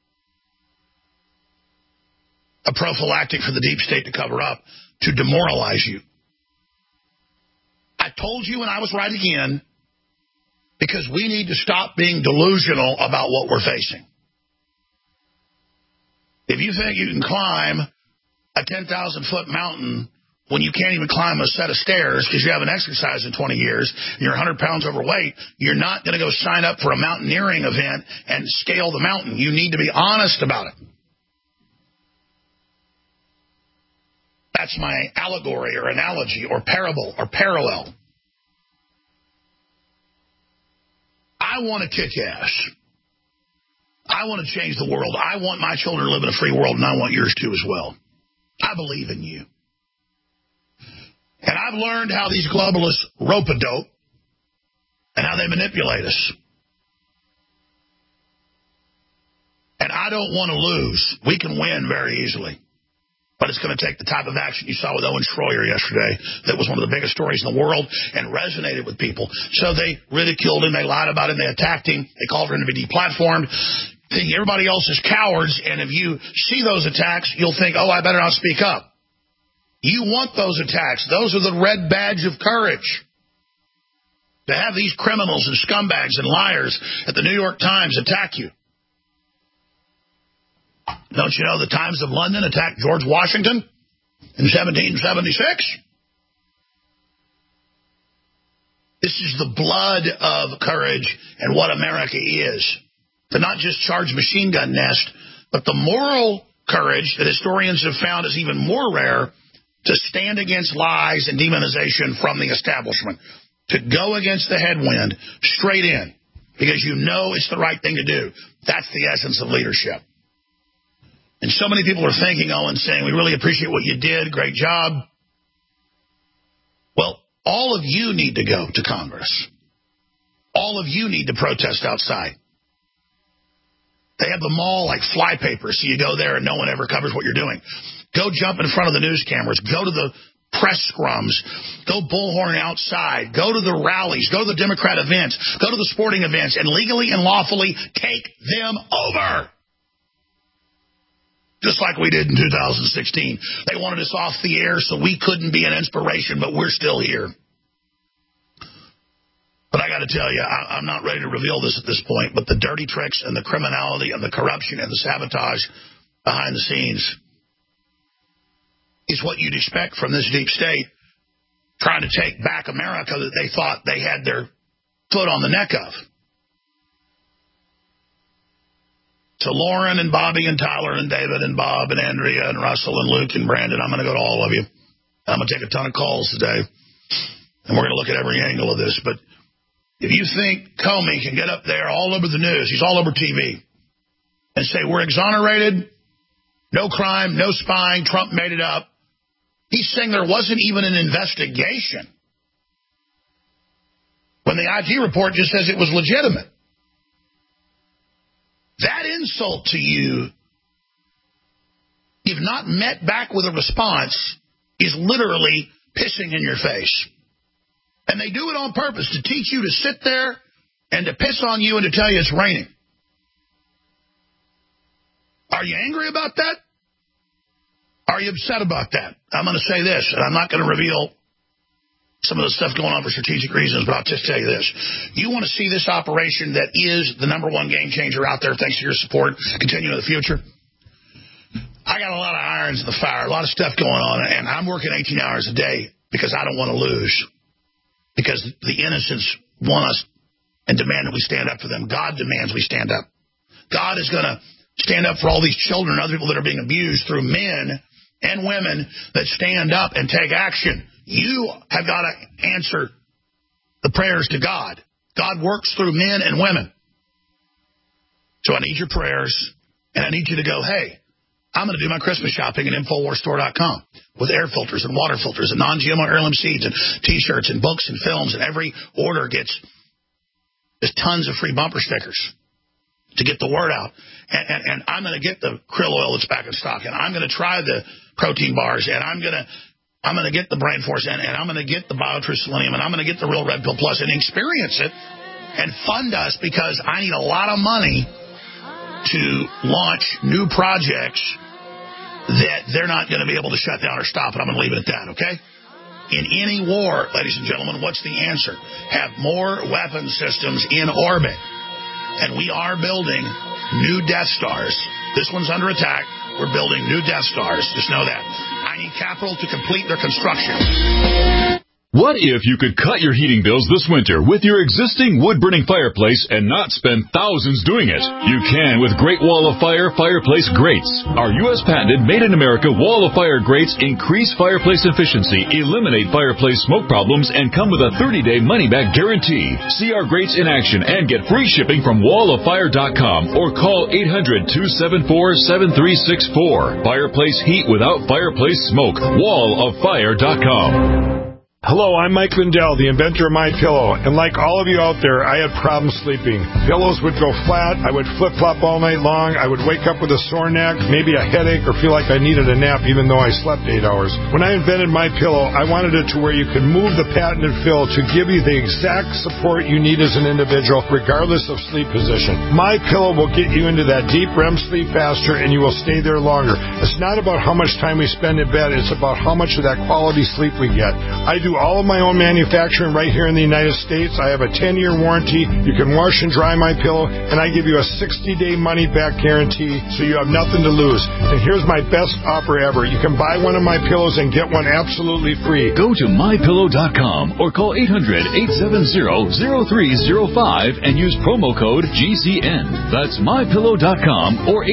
Speaker 13: a prophylactic for the deep state to cover up, to demoralize you. I told you, and I was right again, because we need to stop being delusional about what we're facing. If you think you can climb a 10,000-foot mountain when you can't even climb a set of stairs because you haven't exercised in 20 years and you're 100 pounds overweight, you're not going to go sign up for a mountaineering event and scale the mountain. You need to be honest about it. That's my allegory or analogy or parable or parallel. I want to kick ass. I want to change the world. I want my children to live in a free world, and I want yours too as well. I believe in you. And I've learned how these globalists rope-a-dope and how they manipulate us. And I don't want to lose. We can win very easily. But it's going to take the type of action you saw with Owen Schroyer yesterday that was one of the biggest stories in the world and resonated with people. So they ridiculed him, they lied about him, they attacked him, they called for him to be deplatformed, thinking everybody else is cowards, and if you see those attacks, you'll think, oh, I better not speak up. You want those attacks. Those are the red badge of courage. To have these criminals and scumbags and liars at the New York Times attack you. Don't you know the Times of London attacked George Washington in 1776? This is the blood of courage and what America is. To not just charge machine gun nest, but the moral courage that historians have found is even more rare, to stand against lies and demonization from the establishment. To go against the headwind straight in because you know it's the right thing to do. That's the essence of leadership. And so many people are thanking Owen, saying, we really appreciate what you did. Great job. Well, all of you need to go to Congress. All of you need to protest outside. They have the mall like flypaper, so you go there and no one ever covers what you're doing. Go jump in front of the news cameras. Go to the press scrums. Go bullhorn outside. Go to the rallies. Go to the Democrat events. Go to the sporting events. And legally and lawfully take them over. Just like we did in 2016. They wanted us off the air so we couldn't be an inspiration, but we're still here. But I got to tell you, I'm not ready to reveal this at this point, but the dirty tricks and the criminality and the corruption and the sabotage behind the scenes is what you'd expect from this deep state trying to take back America that they thought they had their foot on the neck of. So Lauren and Bobby and Tyler and David and Bob and Andrea and Russell and Luke and Brandon, I'm going to go to all of you. I'm going to take a ton of calls today, and we're going to look at every angle of this. But if you think Comey can get up there all over the news, he's all over TV, and say we're exonerated, no crime, no spying, Trump made it up, he's saying there wasn't even an investigation when the IG report just says it was legitimate. That insult to you, if not met back with a response, is literally pissing in your face. And they do it on purpose to teach you to sit there and to piss on you and to tell you it's raining. Are you angry about that? Are you upset about that? I'm going to say this, and I'm not going to reveal some of the stuff going on for strategic reasons, but I'll just tell you this. You want to see this operation that is the #1 game changer out there, thanks to your support, continue in the future? I got a lot of irons in the fire, a lot of stuff going on, and I'm working 18 hours a day because I don't want to lose. Because the innocents want us and demand that we stand up for them. God demands we stand up. God is going to stand up for all these children and other people that are being abused through men and women that stand up and take action. You have got to answer the prayers to God. God works through men and women. So I need your prayers, and I need you to go, hey, I'm going to do my Christmas shopping at InfoWarsStore.com with air filters and water filters and non-GMO heirloom seeds and T-shirts and books and films, and every order gets just tons of free bumper stickers to get the word out. And I'm going to get the krill oil that's back in stock, and I'm going to try the protein bars, and I'm going to get the Brain Force, and I'm going to get the BioTrue Selenium, and I'm going to get the Real Red Pill Plus and experience it and fund us because I need a lot of money to launch new projects that they're not going to be able to shut down or stop, and I'm going to leave it at that, okay? In any war, ladies and gentlemen, what's the answer? Have more weapon systems in orbit. And we are building new Death Stars. This one's under attack. We're building new Death Stars. Just know that. I need capital to complete their construction.
Speaker 3: What if you could cut your heating bills this winter with your existing wood-burning fireplace and not spend thousands doing it? You can with Great Wall of Fire fireplace grates. Our U.S. patented made-in-America Wall of Fire grates increase fireplace efficiency, eliminate fireplace smoke problems, and come with a 30-day money-back guarantee. See our grates in action and get free shipping from walloffire.com or call 800-274-7364. Fireplace heat without fireplace smoke. walloffire.com.
Speaker 4: Hello, I'm Mike Lindell, the inventor of MyPillow, and like all of you out there, I had problems sleeping. Pillows would go flat, I would flip-flop all night long, I would wake up with a sore neck, maybe a headache, or feel like I needed a nap even though I slept 8 hours. When I invented MyPillow, I wanted it to where you could move the patented fill to give you the exact support you need as an individual, regardless of sleep position. MyPillow will get you into that deep REM sleep faster, and you will stay there longer. It's not about how much time we spend in bed, it's about how much of that quality sleep we get. I do all of my own manufacturing right here in the United States. I have a 10-year warranty. You can wash and dry my pillow, and I give you a 60-day money-back guarantee, so you have nothing to lose. And here's my best offer ever. You can buy one of my pillows and get one absolutely free.
Speaker 3: Go to MyPillow.com or call 800-870-0305 and use promo code GCN. That's MyPillow.com or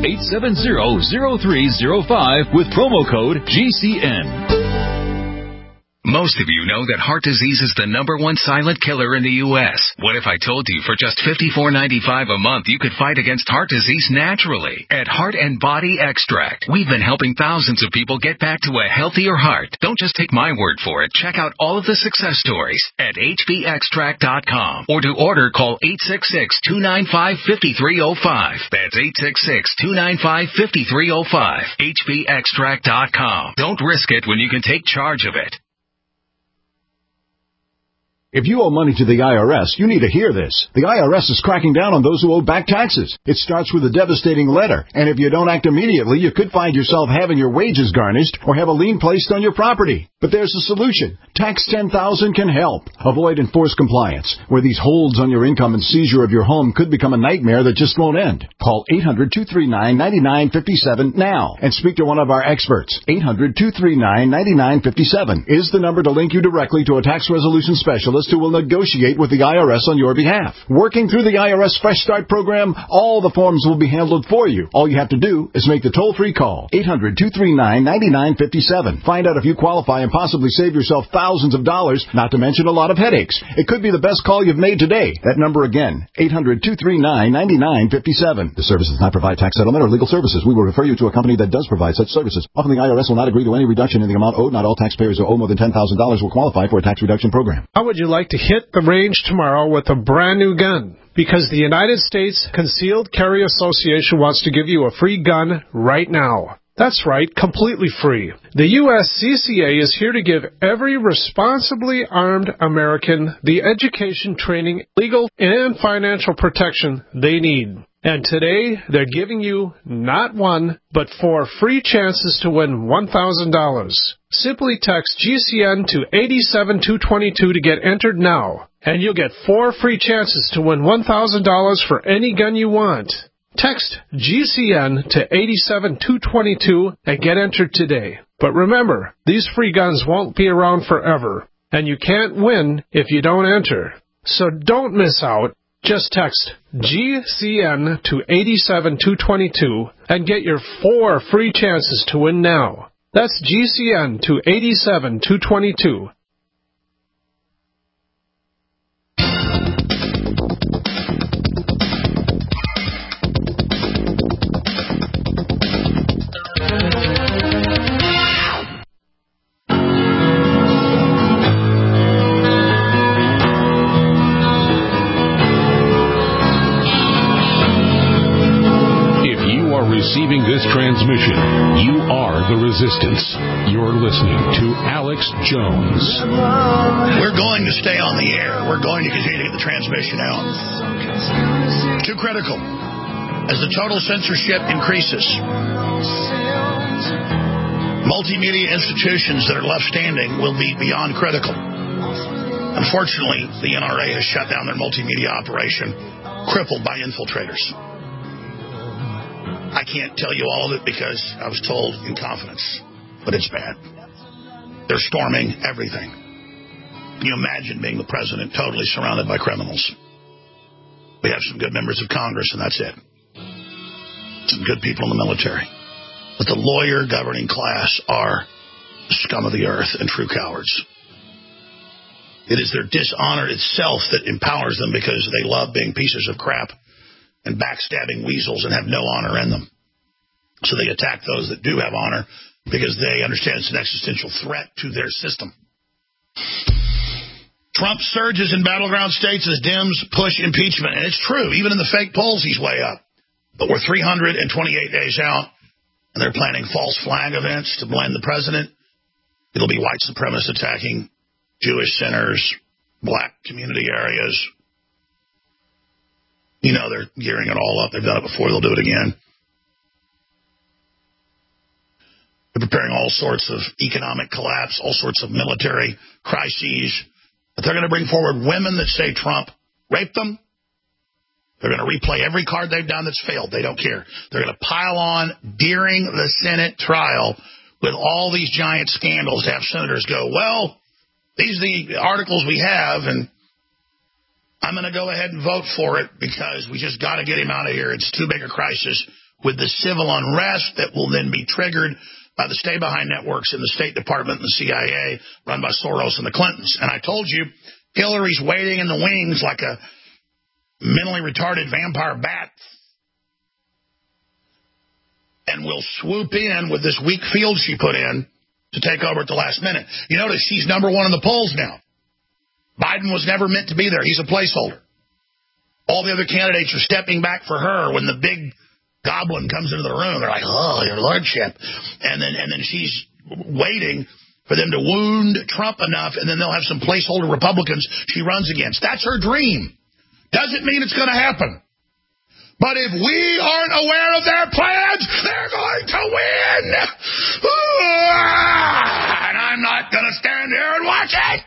Speaker 3: 800-870-0305 with promo code GCN.
Speaker 5: Most of you know that heart disease is the #1 silent killer in the U.S. What if I told you for just $54.95 a month you could fight against heart disease naturally? At Heart and Body Extract, we've been helping thousands of people get back to a healthier heart. Don't just take my word for it. Check out all of the success stories at hbextract.com. Or to order, call 866-295-5305. That's 866-295-5305. hbextract.com. Don't risk it when you can take charge of it.
Speaker 6: If you owe money to the IRS, you need to hear this. The IRS is cracking down on those who owe back taxes. It starts with a devastating letter, and if you don't act immediately, you could find yourself having your wages garnished or have a lien placed on your property. But there's a solution. Tax 10,000 can help. Avoid enforced compliance, where these holds on your income and seizure of your home could become a nightmare that just won't end. Call 800-239-9957 now and speak to one of our experts. 800-239-9957 is the number to link you directly to a tax resolution specialist who will negotiate with the IRS on your behalf. Working through the IRS Fresh Start program, all the forms will be handled for you. All you have to do is make the toll-free call, 800-239-9957. Find out if you qualify and possibly save yourself thousands of dollars, not to mention a lot of headaches. It could be the best call you've made today. That number again, 800-239-9957. The service does not provide tax settlement or legal services. We will refer you to a company that does provide such services. Often the IRS will not agree to any reduction in the amount owed. Not all taxpayers who owe more than $10,000 will qualify for a tax reduction program.
Speaker 8: How would you like to hit the range tomorrow with a brand new gun? Because the United States Concealed Carry Association wants to give you a free gun right now. That's right, completely free. The USCCA is here to give every responsibly armed American the education, training, legal, and financial protection they need. And today, they're giving you not one, but 4 free chances to win $1,000. Simply text GCN to 87222 to get entered now, and you'll get 4 free chances to win $1,000 for any gun you want. Text GCN to 87222 and get entered today. But remember, these free guns won't be around forever, and you can't win if you don't enter. So don't miss out. Just text GCN to 87222 and get your 4 free chances to win now. That's GCN to 87222.
Speaker 1: Receiving this transmission, you are the resistance. You're listening to Alex Jones.
Speaker 13: We're going to stay on the air. We're going to continue to get the transmission out. Too critical. As the total censorship increases, multimedia institutions that are left standing will be beyond critical. Unfortunately, the NRA has shut down their multimedia operation, crippled by infiltrators. I can't tell you all of it because I was told in confidence, but it's bad. They're storming everything. Can you imagine being the president totally surrounded by criminals? We have some good members of Congress, and that's it. Some good people in the military. But the lawyer governing class are the scum of the earth and true cowards. It is their dishonor itself that empowers them because they love being pieces of crap and backstabbing weasels and have no honor in them. So they attack those that do have honor because they understand it's an existential threat to their system. Trump surges in battleground states as Dems push impeachment. And it's true. Even in the fake polls, he's way up. But we're 328 days out, and they're planning false flag events to blame the president. It'll be white supremacists attacking Jewish centers, black community areas. You know, they're gearing it all up. They've done it before. They'll do it again. They're preparing all sorts of economic collapse, all sorts of military crises. But they're going to bring forward women that say Trump raped them. They're going to replay every card they've done that's failed. They don't care. They're going to pile on during the Senate trial with all these giant scandals to have senators go, well, these are the articles we have, and I'm going to go ahead and vote for it because we just got to get him out of here. It's too big a crisis with the civil unrest that will then be triggered by the stay-behind networks in the State Department and the CIA run by Soros and the Clintons. And I told you, Hillary's waiting in the wings like a mentally retarded vampire bat and will swoop in with this weak field she put in to take over at the last minute. You notice she's number one in the polls now. Biden was never meant to be there. He's a placeholder. All the other candidates are stepping back for her when the big goblin comes into the room. They're like, oh, your lordship. And then she's waiting for them to wound Trump enough, and then they'll have some placeholder Republicans she runs against. That's her dream. Doesn't mean it's going to happen. But if we aren't aware of their plans, they're going to win. And I'm not going to stand here and watch it.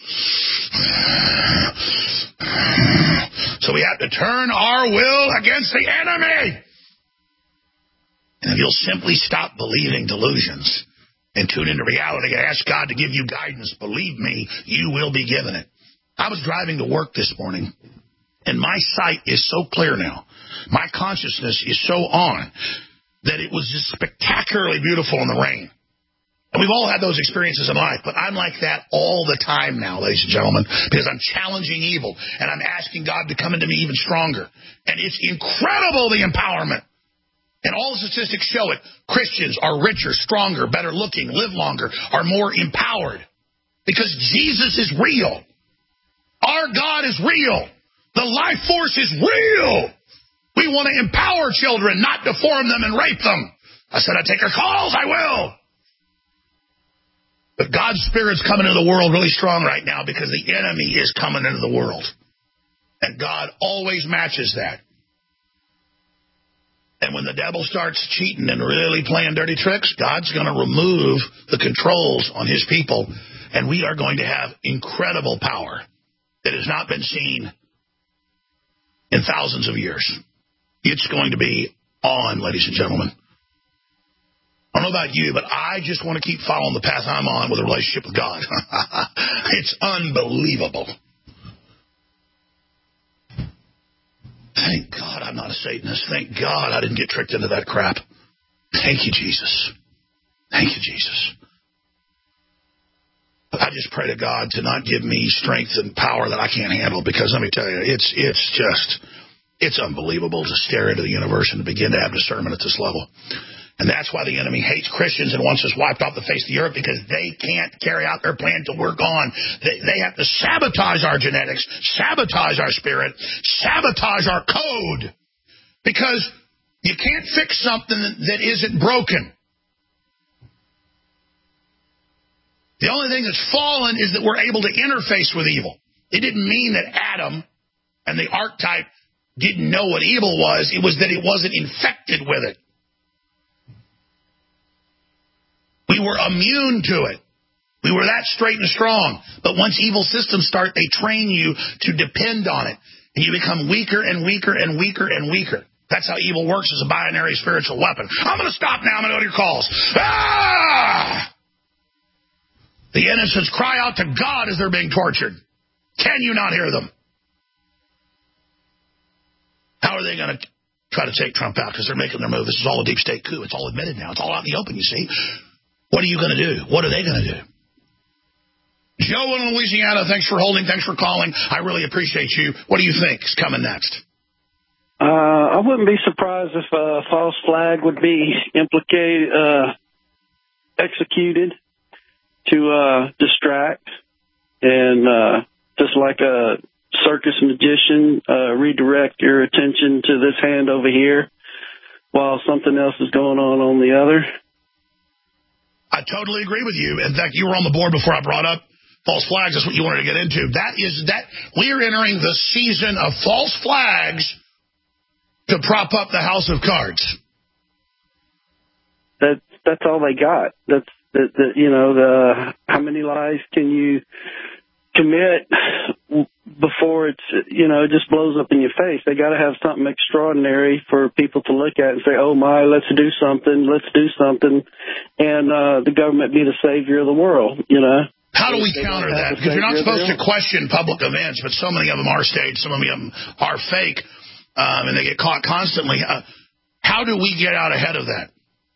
Speaker 13: So we have to turn our will against the enemy. And if you'll simply stop believing delusions and tune into reality and ask God to give you guidance, believe me, you will be given it. I was driving to work this morning, and my sight is so clear now. My consciousness is so on that it was just spectacularly beautiful in the rain. And we've all had those experiences in life, but I'm like that all the time now, ladies and gentlemen, because I'm challenging evil, and I'm asking God to come into me even stronger. And it's incredible, the empowerment. And all the statistics show it. Christians are richer, stronger, better looking, live longer, are more empowered. Because Jesus is real. Our God is real. The life force is real. We want to empower children, not deform them and rape them. I said I'd take your calls. I will. But God's Spirit's coming into the world really strong right now because the enemy is coming into the world. And God always matches that. And when the devil starts cheating and really playing dirty tricks, God's going to remove the controls on his people, and we are going to have incredible power that has not been seen in thousands of years. It's going to be on, ladies and gentlemen. I don't know about you, but I just want to keep following the path I'm on with a relationship with God. It's unbelievable. Thank God I'm not a Satanist. Thank God I didn't get tricked into that crap. Thank you, Jesus. Thank you, Jesus. I just pray to God to not give me strength and power that I can't handle, because let me tell you, it's unbelievable to stare into the universe and to begin to have discernment at this level. And that's why the enemy hates Christians and wants us wiped off the face of the earth, because they can't carry out their plan to work on. They have to sabotage our genetics, sabotage our spirit, sabotage our code, because you can't fix something that isn't broken. The only thing that's fallen is that we're able to interface with evil. It didn't mean that Adam and the archetype didn't know what evil was. It was that it wasn't infected with it. We were immune to it. We were that straight and strong. But once evil systems start, they train you to depend on it. And you become weaker and weaker and weaker and weaker. That's how evil works, as a binary spiritual weapon. I'm going to stop now. I'm going to go to your calls. Ah! The innocents cry out to God as they're being tortured. Can you not hear them? How are they going to try to take Trump out? Because they're making their move. This is all a deep state coup. It's all admitted now. It's all out in the open, you see. What are you going to do? What are they going to do? Joe in Louisiana, thanks for holding. Thanks for calling. I really appreciate you. What do you think is coming next?
Speaker 7: I wouldn't be surprised if a false flag would be executed to distract and just like a circus magician, redirect your attention to this hand over here while something else is going on the other.
Speaker 13: I totally agree with you. In fact, you were on the board before I brought up false flags. That's what you wanted to get into. We are entering the season of false flags to prop up the house of cards.
Speaker 7: That's all they got. How many lies can you commit before it's, it just blows up in your face? They got to have something extraordinary for people to look at and say, oh my, let's do something, and the government be the savior of the world,
Speaker 13: How do we counter that? Because you're not supposed to question public events, but so many of them are staged, some of them are fake, and they get caught constantly. How do we get out ahead of that?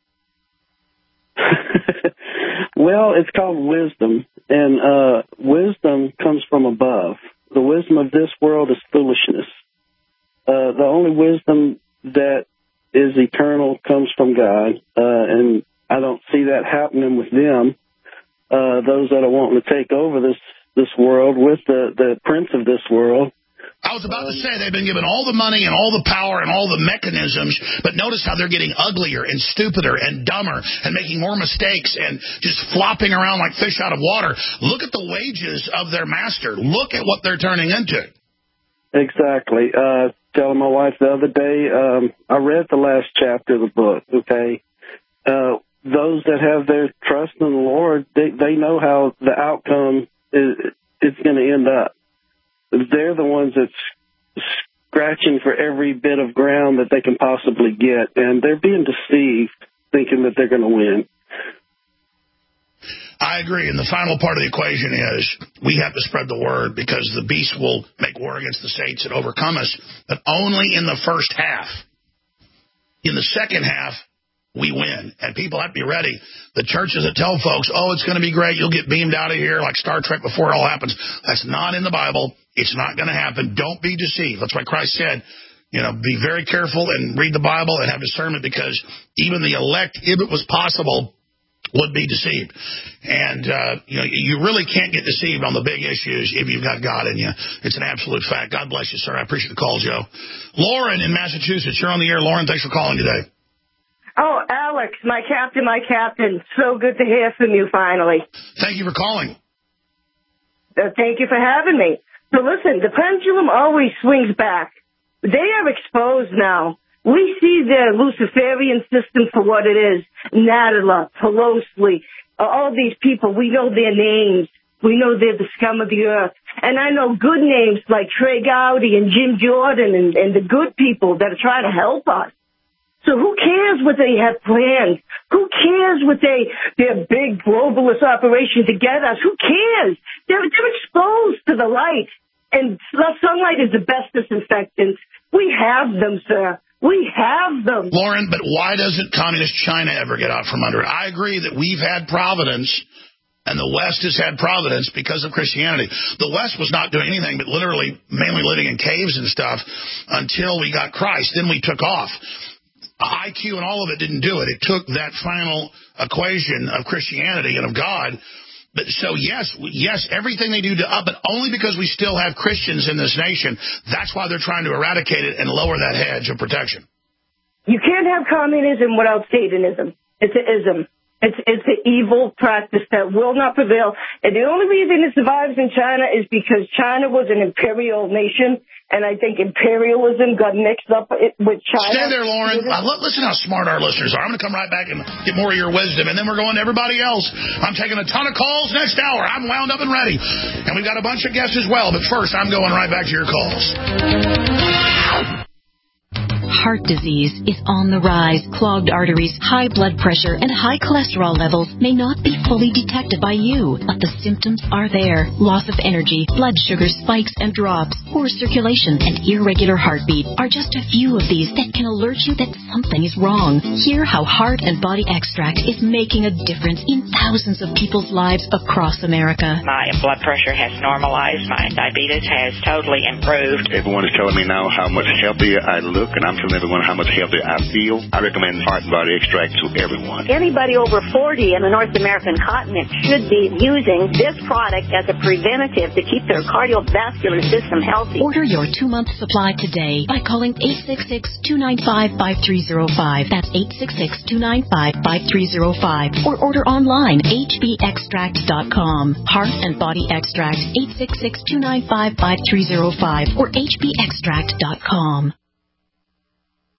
Speaker 7: Well, it's called wisdom, and wisdom comes from above. The wisdom of this world is foolishness. The only wisdom that is eternal comes from God, and I don't see that happening with them. Those that are wanting to take over this world with the prince of this world.
Speaker 13: I was about to say they've been given all the money and all the power and all the mechanisms, but notice how they're getting uglier and stupider and dumber and making more mistakes and just flopping around like fish out of water. Look at the wages of their master. Look at what they're turning into.
Speaker 7: Exactly. Telling my wife the other day, I read the last chapter of the book, okay? Those that have their trust in the Lord, they know how the outcome is going to end up. They're the ones that's scratching for every bit of ground that they can possibly get, and they're being deceived, thinking that they're going to win.
Speaker 13: I agree, and the final part of the equation is we have to spread the word because the beast will make war against the saints and overcome us, but only in the first half. In the second half, we win, and people have to be ready. The churches that tell folks, oh, it's going to be great, you'll get beamed out of here like Star Trek before it all happens. That's not in the Bible. It's not going to happen. Don't be deceived. That's why Christ said, be very careful and read the Bible and have discernment, because even the elect, if it was possible, would be deceived. And, you really can't get deceived on the big issues if you've got God in you. It's an absolute fact. God bless you, sir. I appreciate the call, Joe. Lauren in Massachusetts, you're on the air. Lauren, thanks for calling today.
Speaker 9: Oh, Alex, my captain. So good to hear from you finally.
Speaker 13: Thank you for calling.
Speaker 9: Thank you for having me. So listen, the pendulum always swings back. They are exposed now. We see the Luciferian system for what it is. Nadler, Pelosi, all these people, we know their names. We know they're the scum of the earth. And I know good names like Trey Gowdy and Jim Jordan and the good people that are trying to help us. So who cares what they have planned? Who cares what their big globalist operation to get us? Who cares? They're exposed to the light. And sunlight is the best disinfectant. We have them, sir. We have them.
Speaker 13: Lauren, but why doesn't communist China ever get out from under it? I agree that we've had providence, and the West has had providence because of Christianity. The West was not doing anything but literally mainly living in caves and stuff until we got Christ. Then we took off. IQ and all of it didn't do it. It took that final equation of Christianity and of God. But so, yes, everything they do to up, but only because we still have Christians in this nation. That's why they're trying to eradicate it and lower that hedge of protection.
Speaker 9: You can't have communism without Satanism. It's an ism. It's an evil practice that will not prevail. And the only reason it survives in China is because China was an imperial nation, and I think imperialism got mixed up with China.
Speaker 13: Stay there, Lauren. Listen how smart our listeners are. I'm going to come right back and get more of your wisdom, and then we're going to everybody else. I'm taking a ton of calls next hour. I'm wound up and ready. And we've got a bunch of guests as well, but first I'm going right back to your calls.
Speaker 25: Heart disease is on the rise. Clogged arteries, high blood pressure, and high cholesterol levels may not be fully detected by you, but the symptoms are there. Loss of energy, blood sugar spikes and drops, poor circulation, and irregular heartbeat are just a few of these that can alert you that something is wrong. Hear how Heart and Body Extract is making a difference in thousands of people's lives across America.
Speaker 10: My blood pressure has normalized. My diabetes has totally improved.
Speaker 11: Everyone is telling me now how much healthier I look, and I'm
Speaker 10: telling everyone how much healthier I feel, I recommend Heart and Body Extract to everyone.
Speaker 11: Anybody over 40 in the North American continent should be using this product as a preventative to keep their cardiovascular system healthy.
Speaker 25: Order your 2-month supply today by calling 866-295-5305. That's 866-295-5305. Or order online, hbextract.com. Heart and Body Extract, 866-295-5305 or hbextract.com.